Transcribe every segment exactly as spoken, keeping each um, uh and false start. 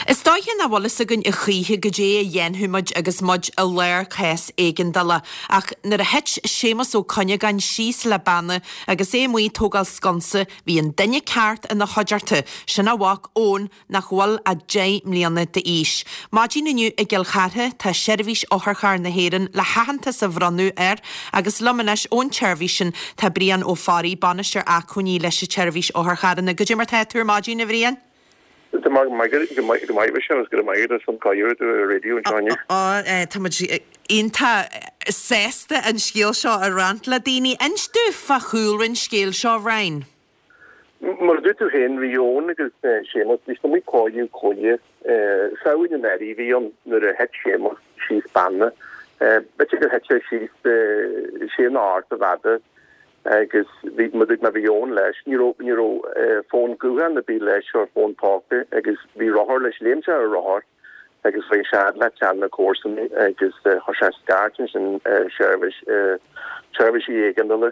Is dáithí na bhla a gunn i chíthe go dé dhéanthúid agus mud a léir chéas éigen dala ach nar a het sémas ó conne gan síos le banna agus é muí tógáil sconsa hí an duine ceart in na hoidirta sinna bhhac ón nach bhfuil a dé mlíana de ís. Mádí naniu i ggilchathe tá seirbhís óthchar na héan le hahananta sa bhranú air agus lumanis ón tseirbhísin tá bríon ó farí banisteir a chuní leis tseirbhís óthchar na go dtí mar theúr mádí na bhríon? The mag migrate the migrate is going to migrate some coyote to radio and China. Oh, tamaj inta sesta and scale shot a rant ladini and stu fachul and scale shot rain. Maar dit to Henry own because Seamus is the we call you call you uh so in the V on the head Seamus she's banner uh but you can head she's the she an art of that because we moet met beyond les euro euro phone Google the be les or phone talk because we rohar les leemse or rohar because we shad let chan the course and because hosha starters and service service egandale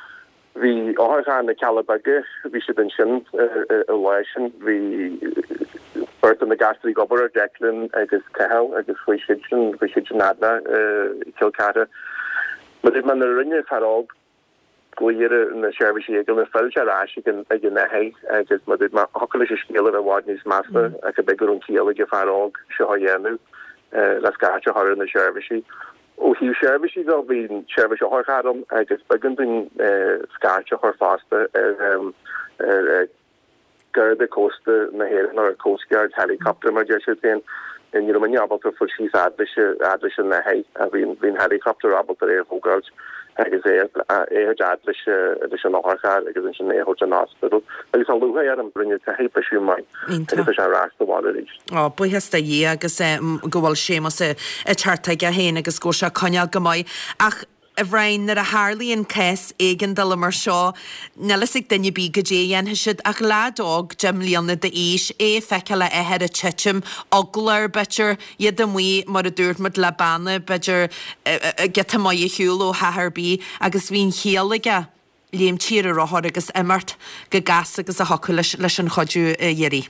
we are gaan the Calabagge we should mention election we birth in the gastry gobber Declan agus Cahill agus we should we should nada Kilcata but if man the rinne farog Goeie in the service eagle and fell Jarash again again the hay I just mother my hocklish skill of a wadney's master I could bigger on Kiel like a farog Shahayanu uh let's catch her in the service. Oh he service will be service her Adam I just beginning uh scratch her faster um uh guard the coast na here or coast guard helicopter my just saying and you know when you're able to for she's adlish adlish in the hay I've been been helicopter able to air guards agus é é dadlis de se nachchar agus in ého an hospital agus an luha ar an brinne a heipisiú mai se rasta bhil is. Á buhesta dhé agus gohfuil sémas a chartaige a héin agus go se coneal go mai ach a bhrain nar a Harlíonn cés éigen dala mar seo nelasig dunne bí go dé dhéanthe siad ach ládóg Jim líonna de ís é feice le éhead a titim oglar bitir iad am mí mar a dúirtmid le banna bitir geta mai a hiúil ó haharbí agus bhín chéalaige léim tíir a rothir agus immart go gas agus a hocu leis an chodú dhéirí.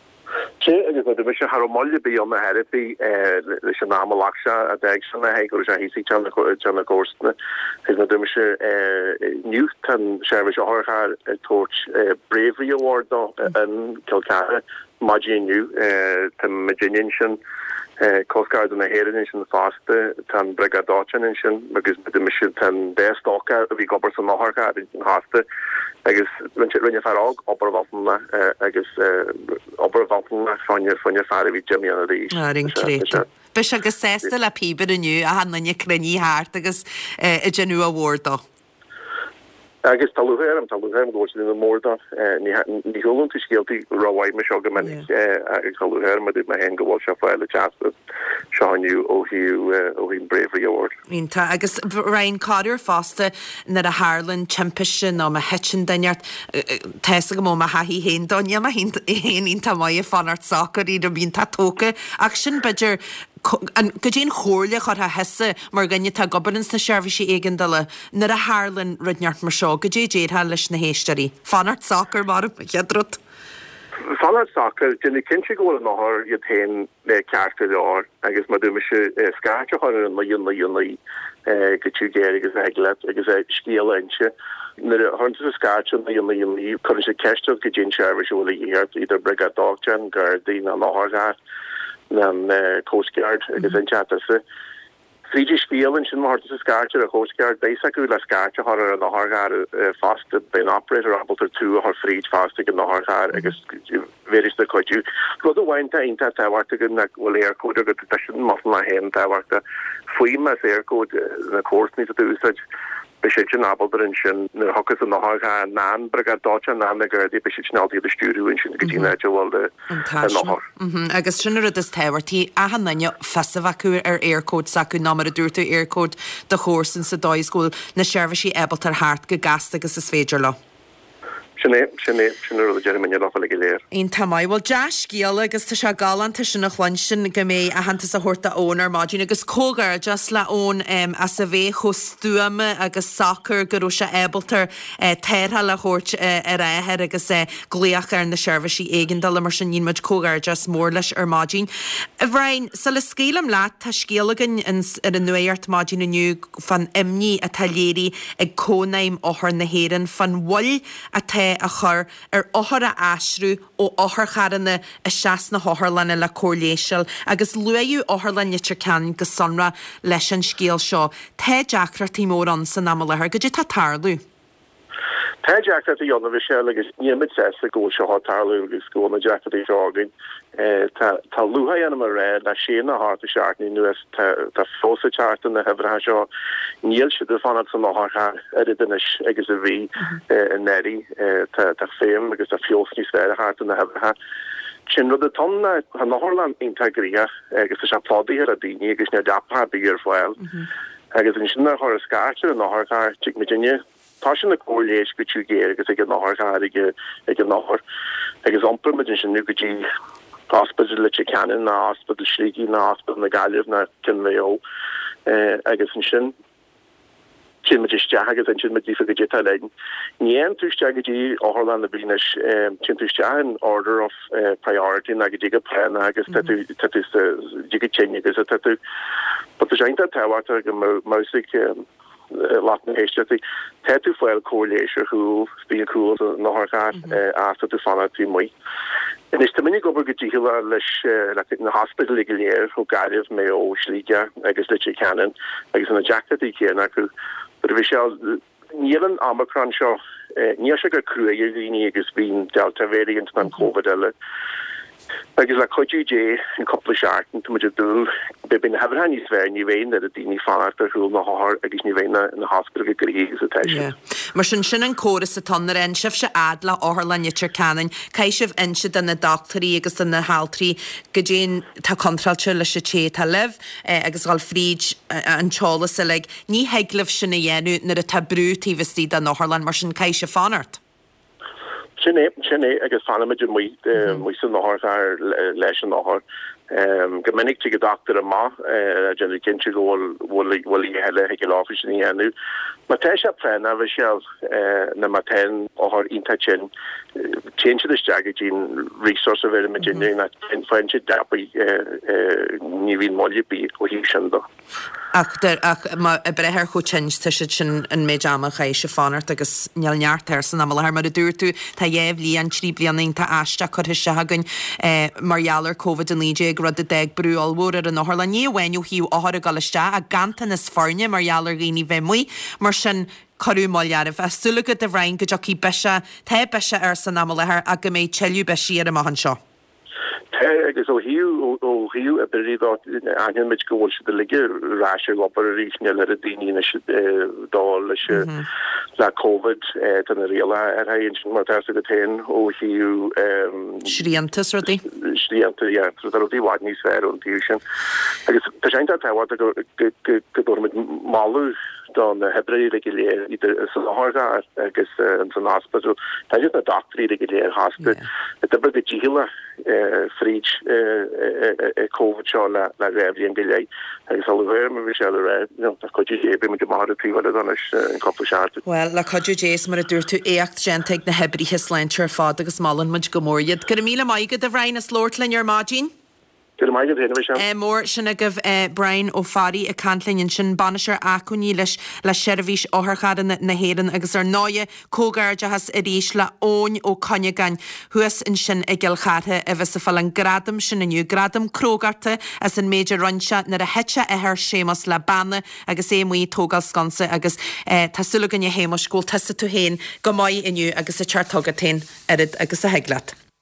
agus de mis har molle be on therapy leis an nálacha a de na he go a hí John Gorstne is na dumise new tan service orcha torch bravery award in Kilcara Maginu tan Maginian Coast Guard in the Heritage faste tan Brigadachan agus de mis tan de stoka vi gober an nachcha in haste agus rinne farag oberwaffen agus oberwaffen fanje fanje fare vi Jimmy an rí. Bes agus sésta le píbe aniu a hanna crenní háart agus i genú award. Agus talúhéir am talúhéir go in mórda ní húlann tú scialtaí ráhaid me seo go minic agus talúhéir ma dúb me hen go bhil se fáile teasta seáinniu ó hiú ó hín Bravery Award. Ínta agus raon cáidir fásta na a Harlan timpisin ó a hetin daineart teessa go mó a haí hén daine a hén ínta mai a fanart sacr iad a bín tatóca ach sin beidir go dtíon chóirla chu a heasa mar gannne tá gobaran na seirbhísí éigen dala nar a Harlan rudneart mar seo go dé déad leis na héisteí. Fanart sacr mar cheadrut. Fanart sacr dinne cinse go nachir iad tain le ceartta á agus ma dúime se scaite chu an laon laon go tú géir agus eile agus é scíal inse. Na hunter Saskatchewan the only only comes a cash of Gajin service will here either Brigadachan Gardaí na Lahar na Coast Guard agus in chatta se Fiji spiel in sin mar Saskatchewan a Coast Guard basically la Saskatchewan har an Lahar fast bin operator able to two or three fast in Lahar agus very the could you go the wine time that I worked in that will air code the petition muff my hand I worked fui mas air code the course needs to do such Bishop Abelder sin na hogus an nachha nan Brigadachan nan na gurdi Bishop Naldi the studio in sin Gina Joel the nachar. Mhm agus sinna is tewartí a hanne fesavacu ar aircode sacu ná mar a dúirtu aircode de chósan sa dói school na servicí ebal tar hart go gas agus is féidir lo. Sinné sinné sinú Germany lá le léir. Ein tamáid bhil deis cíal agus tá se galanta sin nach chláin sin go mé a hananta a thuirta ónar máidín agus cógar just le ón a sa bhéh chustúame agus soccer gurú se ébaltar tétha le chóirt ar éthe agus gléach ar na seirbhísí éigindal mar sin nímuid cógar just mór leis ar máidín. A bhrain sa le scélam leat tá scéalagan ar an nuéart máidín aniu fan imní a taléirí ag cónaim áthar na héan fan bhil a té a chur ar áthar a asrú ó áthar charanna a seaas na háthlanna le cóléisiil agus luú áthar le nitir cean go sonra leis an scéal seo. Tá deachratí mór an san am lethir go dtí tá tarlú. Tá deachrat í anna bhí sé agus níimiid sé a ggó seo tarlú agus scó na deachrat í seágain. Tá luha anam a ré na sé na hart a seaartní nuas tá fósa chartan na hebra seo níl si de fanad san náthcha idinis agus a bhí in neri tá féim agus a fiosní sfér a hart na hebra. Sin rud a tonna ha Norland integria agus a sepládi ar a daine agus na dapa bíar foiil. Agus in sinna chu a skáte an náthcha tí Virginia. Tá sin na cóléis go tú géir agus ag an náthcha ag an náthar. Agus ampur me sin nu go dtí hospital le canan na hospital slíí na hospital na galibh na cinmhéo agus an sin sin meiste agus an sin me dífa go dtá leiden. Nían túiste go dtí áthlan na bínis sin túiste an order of priority na go dtí go plan agus tatu dtí go tine agus a tatu. But the joint táhata go mousig Latin éisteí teú foiil cóléisir chuúil bí cool náthcha afta tú fanna tú muoi. En is minnig go go díhila leis na hospital go léir ó garibh mé ó slíide agus le canan agus an jacketí chéna acu bhí se nílan Omicron seo ní se gur cruúir líní agus bhín Delta variant an COVID eile. Agus le coidú dé an coppla seaartan tu muidir dúil be bin hefir han ní sver ní bhéin a dtíní fanart a hrúil na háthir agus ní bhéine na hospital go gurígus a teisi. Mar sin sin an córas a tannar an sibh se adla áthir le nitir canan, caiisih inse in na doctorí agus in na haltrií go dé tá contralte leis se té tá leh agus gáil fríd an teála sa le ní heaglah sinna dhéanú nar a tá brútíí tí an náthirlan mar sin caiise fanart. Sinné sinné agus fanimiid mu mu san náthar leis an náthar. Gomininic tí go doctor a má gen cinnte bhil heile ag láfi sin enú. Ma te se pren a bheit se na ma ten áthir inta sin change is jagagin resource of it Virginia na French dapi ní hín molly bí ó hí sin do. Ach der ach ma a brethir chu change te sin an méid amach éis se fanart agus nealneart san am har mar a dúirú tá dhéh lí an trí blianing tá aiste chu se hagann marhealar COVID an líé rud a deag brúalhór ar an náthir le níhhainú hiú áthir a galiste a gantan is farne marhealar rií bheith muoi mar sin choú máarmh a sulúgad a bhrein go joí beise té beise ar san am lethir a go méid teú beisií ar a mahan seo. agus ó hiú ó hiú a berí an mit gohil se de lige ráise op a ríne le a daine dá leis le COVID tan a réala ar ha sin mar go tain ó hiú Sríantas rodí? Sríanta rodí bhaid níos sfr an tíú sin. agus tá sein táhá go mit máú don hebreí le léir idir san áthga agus an san hospital. Tá na doctorí le léir hospital. Tá bre díhila fríd COVID seo le réhlíon go lei. agus alhir me se ré chuú ébe me go mar tíhile an an coppla. Well, le chuú dééis mar a dúir tú écht genteag na hebrithe sleintir fád agus málan muid go móriad. Gu míle maigad a bhrein is Lordlin ar mágin? Mór sinna goh Brian ó farí a canlinn sin banisir acuní leis le seirbhís áthchadan na héan agus ar náide cógairde has a ríis le óin ó connegain thuas in sin i ggilchathe a bheits a fall an gradam sin aniu gradam crógarte as an méidir ranse nar a hete a thir sémas le banna agus é muí tógal scansa agus tásúlagan i hémas scóil testa tú héin go maiid iniu agus a teartóga tain arid agus a heglaat.